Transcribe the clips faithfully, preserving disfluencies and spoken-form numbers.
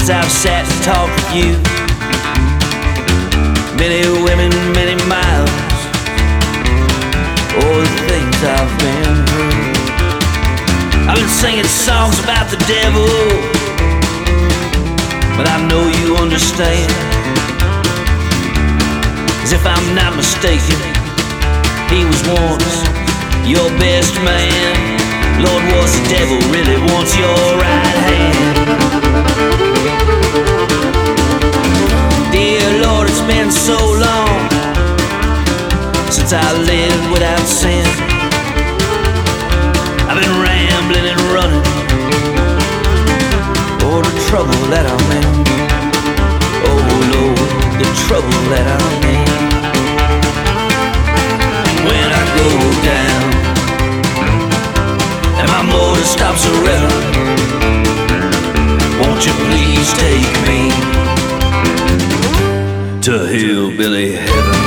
since I've sat and talked with you. Many women, many miles, all the things I've been through. I've been singing songs about the devil, but I know you understand. 'Cause if I'm not mistaken, he was once your best man. Lord, what's the devil really wants your right hand? Dear Lord, it's been so long since I lived without sin. I've been rambling and running, oh, the trouble that I'm in. Oh Lord, the trouble that I'm in. When I go down and my motor stops a revving, won't you please take me to hillbilly heaven?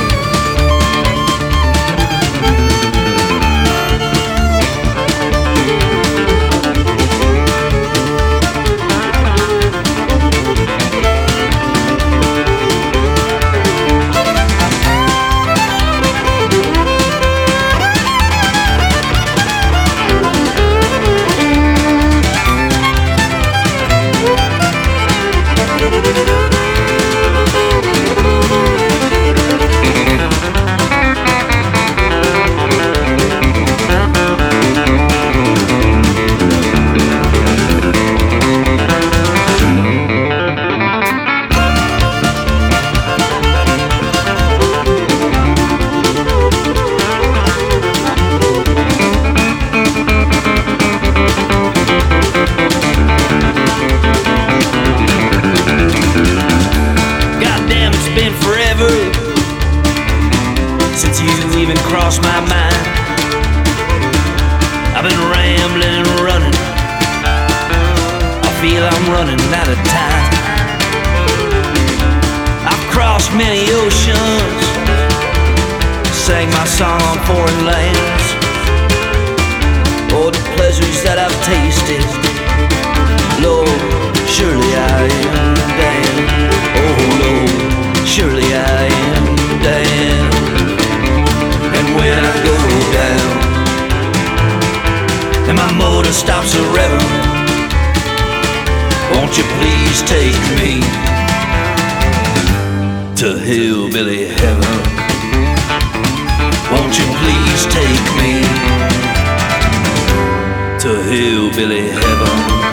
Since you even crossed my mind, I've been rambling and running. I feel I'm running out of time. I've crossed many oceans, sang my song on foreign lands. Oh, the pleasures that I've tasted, Lord, surely I am damned. Oh Lord, surely I am damned. When I go down and my motor stops a revving, won't you please take me to hillbilly heaven? Won't you please take me to hillbilly heaven?